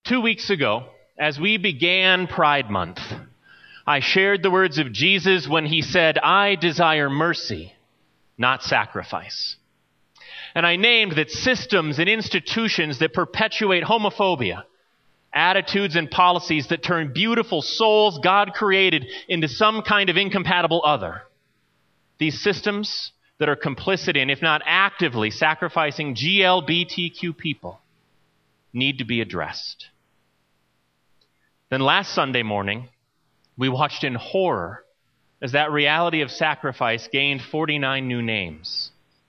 2 weeks ago, as we began Pride Month, I shared the words of Jesus when he said, "I desire mercy, not sacrifice." And I named that systems and institutions that perpetuate homophobia, attitudes and policies that turn beautiful souls God created into some kind of incompatible other, these systems that are complicit in, if not actively sacrificing GLBTQ people, need to be addressed. Then last Sunday morning, we watched in horror as that reality of sacrifice gained 49 new names.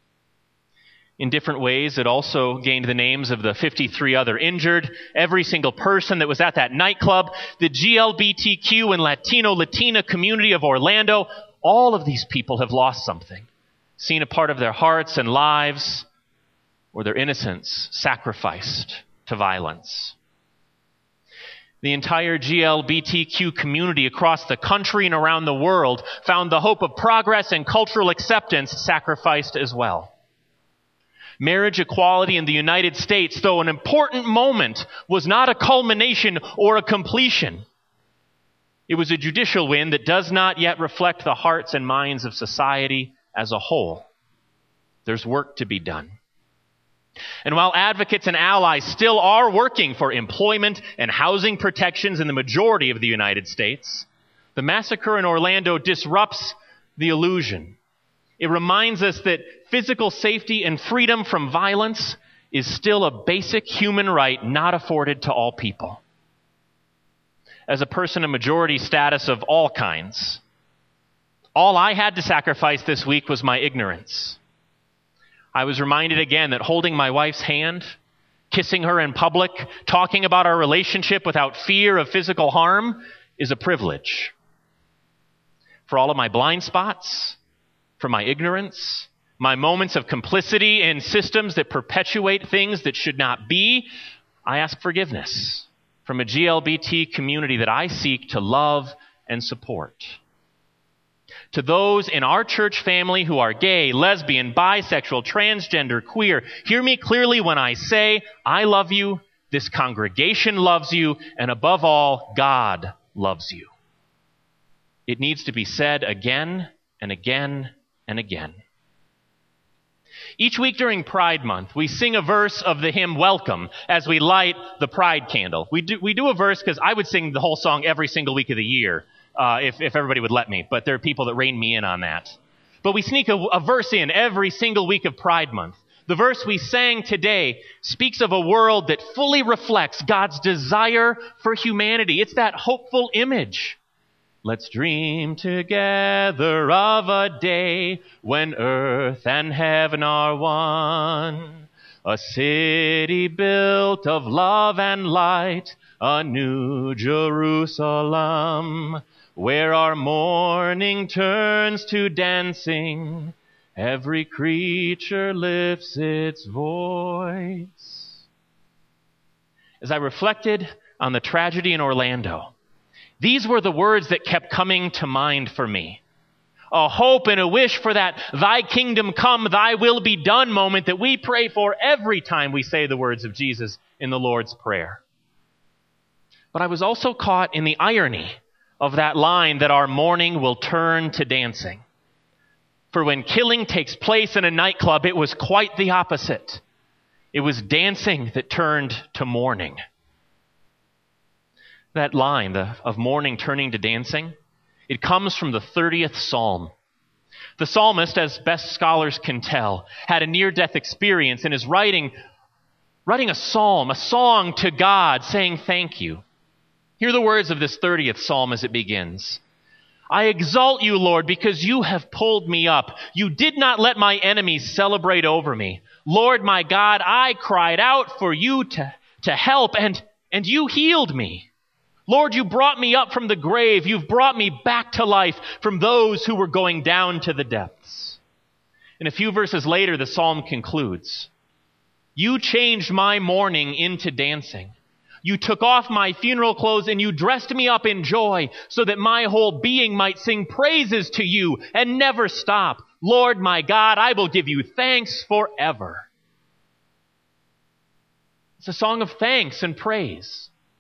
In different ways, it also gained the names of the 53 other injured, every single person that was at that nightclub, the GLBTQ and Latina community of Orlando. All of these people have lost something, seen a part of their hearts and lives, or their innocence sacrificed to violence. The entire GLBTQ community across the country and around the world found the hope of progress and cultural acceptance sacrificed as well. Marriage equality in the United States, though an important moment, was not a culmination or a completion. It was a judicial win that does not yet reflect the hearts and minds of society as a whole. There's work to be done. And while advocates and allies still are working for employment and housing protections in the majority of the United States, the massacre in Orlando disrupts the illusion. It reminds us that physical safety and freedom from violence is still a basic human right not afforded to all people. As a person in majority status of all kinds, all I had to sacrifice this week was my ignorance. I was reminded again that holding my wife's hand, kissing her in public, talking about our relationship without fear of physical harm is a privilege. For all of my blind spots, for my ignorance, my moments of complicity in systems that perpetuate things that should not be, I ask forgiveness from a GLBT community that I seek to love and support. To those in our church family who are gay, lesbian, bisexual, transgender, queer, hear me clearly when I say, I love you, this congregation loves you, and above all, God loves you. It needs to be said again and again and again. Each week during Pride Month, we sing a verse of the hymn Welcome as we light the Pride candle. We do a verse because I would sing the whole song every single week of the year. If everybody would let me, but there are people that rein me in on that. But we sneak a verse in every single week of Pride Month. The verse we sang today speaks of a world that fully reflects God's desire for humanity. It's that hopeful image. Let's dream together of a day when earth and heaven are one. A city built of love and light, a new Jerusalem, where our mourning turns to dancing, every creature lifts its voice. As I reflected on the tragedy in Orlando, these were the words that kept coming to mind for me. A hope and a wish for that thy kingdom come, thy will be done moment that we pray for every time we say the words of Jesus in the Lord's Prayer. But I was also caught in the irony of that line that our mourning will turn to dancing. For when killing takes place in a nightclub, it was quite the opposite. It was dancing that turned to mourning. That line of mourning turning to dancing, it comes from the 30th Psalm. The psalmist, as best scholars can tell, had a near-death experience and is writing a psalm, a song to God, saying thank you. Hear the words of this 30th Psalm as it begins. I exalt you, Lord, because you have pulled me up. You did not let my enemies celebrate over me. Lord, my God, I cried out for you to help, and you healed me. Lord, you brought me up from the grave. You've brought me back to life from those who were going down to the depths. And a few verses later, the psalm concludes. You changed my mourning into dancing. You took off my funeral clothes and you dressed me up in joy so that my whole being might sing praises to you and never stop. Lord, my God, I will give you thanks forever. It's a song of thanks and praise.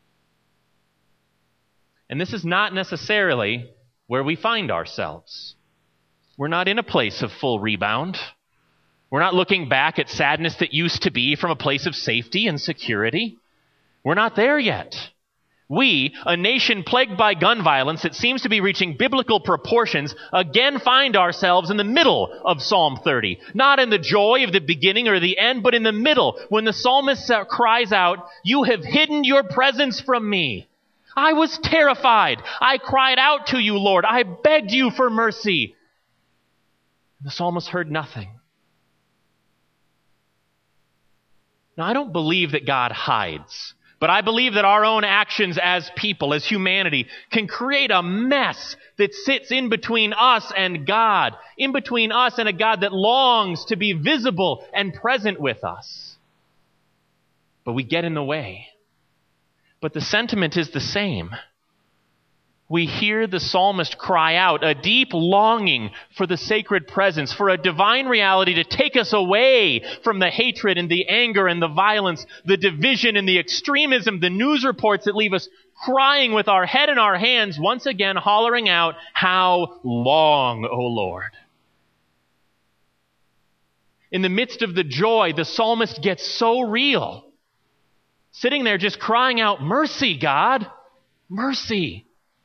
And this is not necessarily where we find ourselves. We're not in a place of full rebound. We're not looking back at sadness that used to be from a place of safety and security. We're not there yet. We, a nation plagued by gun violence that seems to be reaching biblical proportions, again find ourselves in the middle of Psalm 30. Not in the joy of the beginning or the end, but in the middle, when the psalmist cries out, "You have hidden your presence from me. I was terrified. I cried out to you, Lord. I begged you for mercy." The psalmist heard nothing. Now, I don't believe that God hides. But I believe that our own actions as people, as humanity, can create a mess that sits in between us and God, in between us and a God that longs to be visible and present with us. But we get in the way. But the sentiment is the same. We hear the psalmist cry out, a deep longing for the sacred presence, for a divine reality to take us away from the hatred and the anger and the violence, the division and the extremism, the news reports that leave us crying with our head in our hands, once again hollering out, "How long, O Lord?" In the midst of the joy, the psalmist gets so real, sitting there just crying out, "Mercy, God, mercy."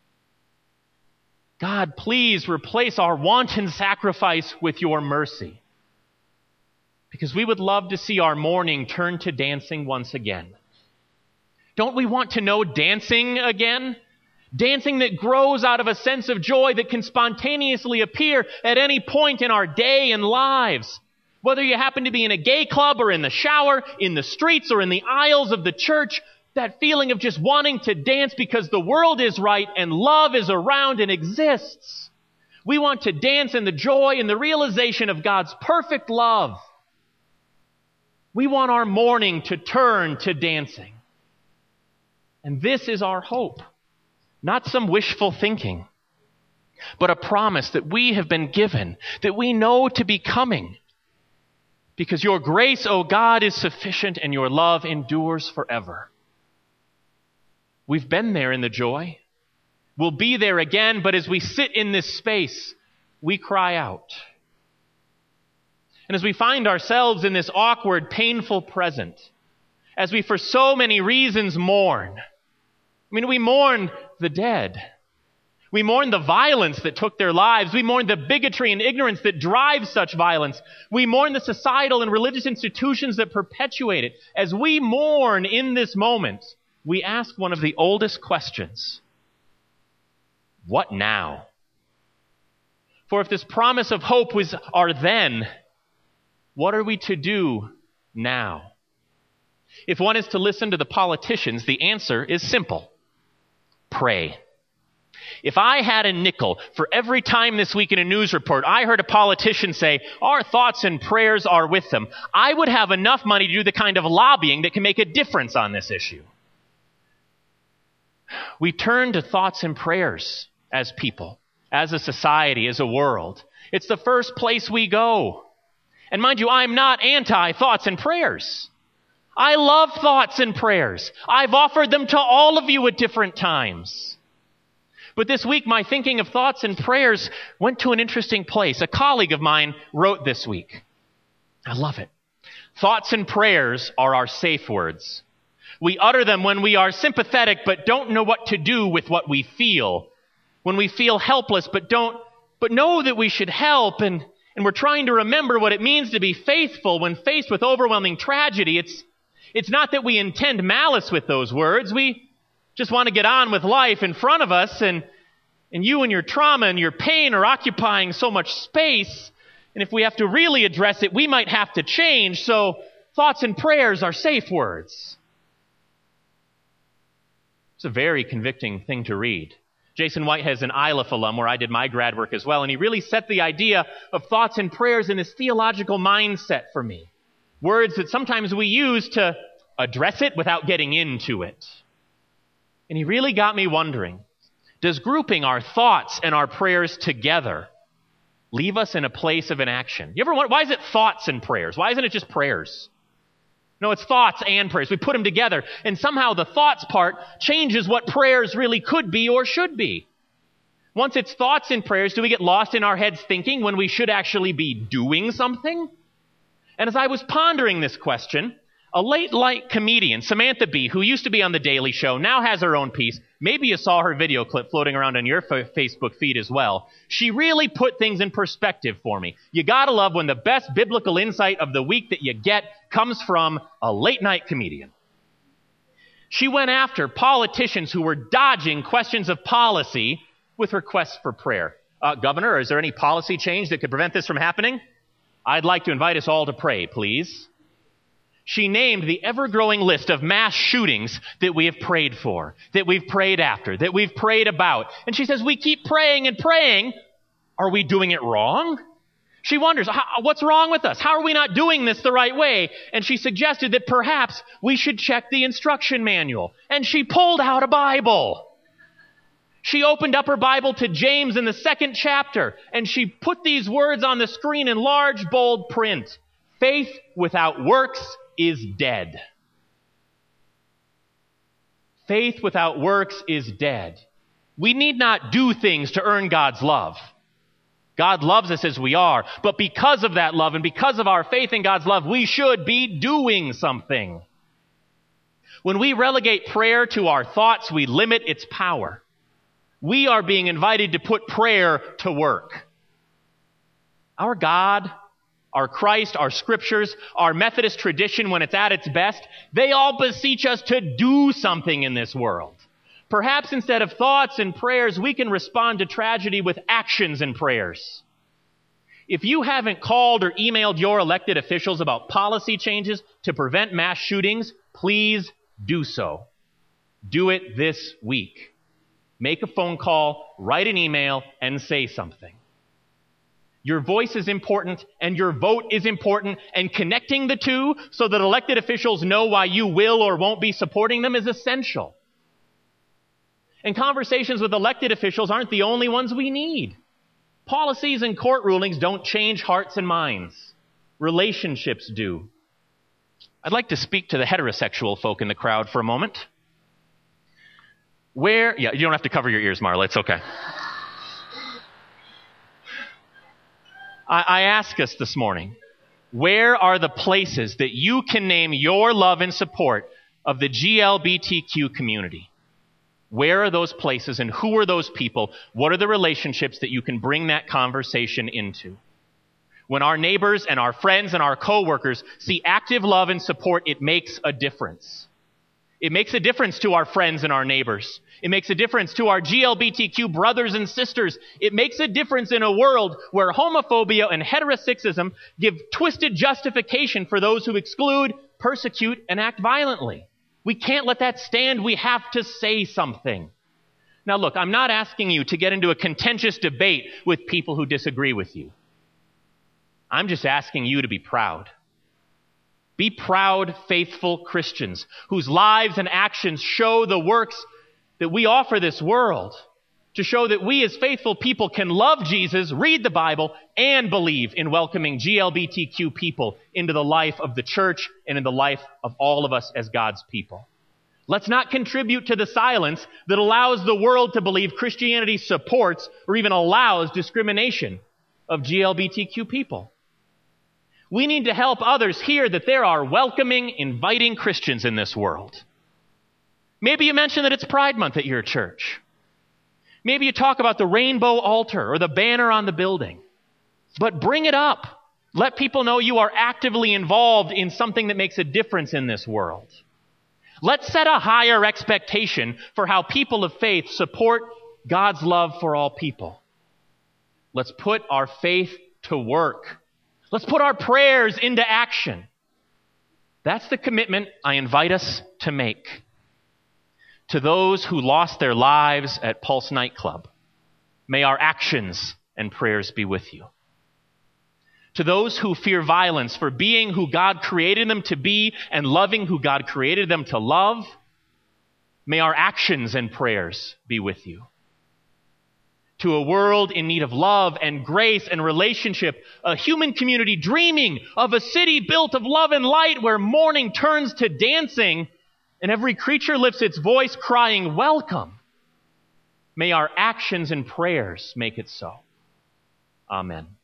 God, please replace our wanton sacrifice with your mercy. Because we would love to see our mourning turn to dancing once again. Don't we want to know dancing again? Dancing that grows out of a sense of joy that can spontaneously appear at any point in our day and lives. Whether you happen to be in a gay club or in the shower, in the streets or in the aisles of the church, that feeling of just wanting to dance because the world is right and love is around and exists. We want to dance in the joy and the realization of God's perfect love. We want our mourning to turn to dancing. And this is our hope. Not some wishful thinking, but a promise that we have been given, that we know to be coming. Because your grace, O God, is sufficient and your love endures forever. We've been there in the joy. We'll be there again, but as we sit in this space, we cry out. And as we find ourselves in this awkward, painful present, as we for so many reasons mourn, we mourn the dead. We mourn the violence that took their lives. We mourn the bigotry and ignorance that drives such violence. We mourn the societal and religious institutions that perpetuate it. As we mourn in this moment, we ask one of the oldest questions. What now? For if this promise of hope was our then, what are we to do now? If one is to listen to the politicians, the answer is simple. Pray. If I had a nickel for every time this week in a news report I heard a politician say, "Our thoughts and prayers are with them," I would have enough money to do the kind of lobbying that can make a difference on this issue. We turn to thoughts and prayers as people, as a society, as a world. It's the first place we go. And mind you, I'm not anti-thoughts and prayers. I love thoughts and prayers. I've offered them to all of you at different times. But this week, my thinking of thoughts and prayers went to an interesting place. A colleague of mine wrote this week. I love it. Thoughts and prayers are our safe words. We utter them when we are sympathetic but don't know what to do with what we feel. When we feel helpless but know that we should help, and we're trying to remember what it means to be faithful when faced with overwhelming tragedy. It's not that we intend malice with those words. We just want to get on with life in front of us, and you and your trauma and your pain are occupying so much space, and if we have to really address it, we might have to change. So thoughts and prayers are safe words. It's a very convicting thing to read. Jason Whitehead is an ILIF alum where I did my grad work as well, and he really set the idea of thoughts and prayers in this theological mindset for me. Words that sometimes we use to address it without getting into it. And he really got me wondering, does grouping our thoughts and our prayers together leave us in a place of inaction? You ever wonder, why is it thoughts and prayers? Why isn't it just prayers? No, it's thoughts and prayers. We put them together, and somehow the thoughts part changes what prayers really could be or should be. Once it's thoughts and prayers, do we get lost in our heads thinking when we should actually be doing something? And as I was pondering this question, a late-night comedian, Samantha Bee, who used to be on The Daily Show, now has her own piece. Maybe you saw her video clip floating around on your Facebook feed as well. She really put things in perspective for me. You gotta love when the best biblical insight of the week that you get comes from a late-night comedian. She went after politicians who were dodging questions of policy with requests for prayer. Governor, is there any policy change that could prevent this from happening? I'd like to invite us all to pray, please. She named the ever-growing list of mass shootings that we have prayed for, that we've prayed after, that we've prayed about. And she says, we keep praying and praying. Are we doing it wrong? She wonders, what's wrong with us? How are we not doing this the right way? And she suggested that perhaps we should check the instruction manual. And she pulled out a Bible. She opened up her Bible to James in the 2nd chapter, and she put these words on the screen in large, bold print. Faith without works is dead. Faith without works is dead. We need not do things to earn God's love. God loves us as we are, but because of that love and because of our faith in God's love, we should be doing something. When we relegate prayer to our thoughts, we limit its power. We are being invited to put prayer to work. Our God, our Christ, our scriptures, our Methodist tradition when it's at its best, they all beseech us to do something in this world. Perhaps instead of thoughts and prayers, we can respond to tragedy with actions and prayers. If you haven't called or emailed your elected officials about policy changes to prevent mass shootings, please do so. Do it this week. Make a phone call, write an email, and say something. Your voice is important, and your vote is important, and connecting the two so that elected officials know why you will or won't be supporting them is essential. And conversations with elected officials aren't the only ones we need. Policies and court rulings don't change hearts and minds. Relationships do. I'd like to speak to the heterosexual folk in the crowd for a moment. You don't have to cover your ears, Marla. It's okay. I ask us this morning, where are the places that you can name your love and support of the GLBTQ community? Where are those places and who are those people? What are the relationships that you can bring that conversation into? When our neighbors and our friends and our coworkers see active love and support, it makes a difference. It makes a difference to our friends and our neighbors. It makes a difference to our GLBTQ brothers and sisters. It makes a difference in a world where homophobia and heterosexism give twisted justification for those who exclude, persecute, and act violently. We can't let that stand. We have to say something. Now look, I'm not asking you to get into a contentious debate with people who disagree with you. I'm just asking you to be proud. Be proud, faithful Christians whose lives and actions show the works that we offer this world, to show that we as faithful people can love Jesus, read the Bible, and believe in welcoming GLBTQ people into the life of the church and in the life of all of us as God's people. Let's not contribute to the silence that allows the world to believe Christianity supports or even allows discrimination of GLBTQ people. We need to help others hear that there are welcoming, inviting Christians in this world. Maybe you mention that it's Pride Month at your church. Maybe you talk about the rainbow altar or the banner on the building. But bring it up. Let people know you are actively involved in something that makes a difference in this world. Let's set a higher expectation for how people of faith support God's love for all people. Let's put our faith to work. Let's put our prayers into action. That's the commitment I invite us to make. To those who lost their lives at Pulse nightclub, may our actions and prayers be with you. To those who fear violence for being who God created them to be and loving who God created them to love, may our actions and prayers be with you. to a world in need of love and grace and relationship, a human community dreaming of a city built of love and light where mourning turns to dancing and every creature lifts its voice crying, "Welcome." May our actions and prayers make it so. Amen.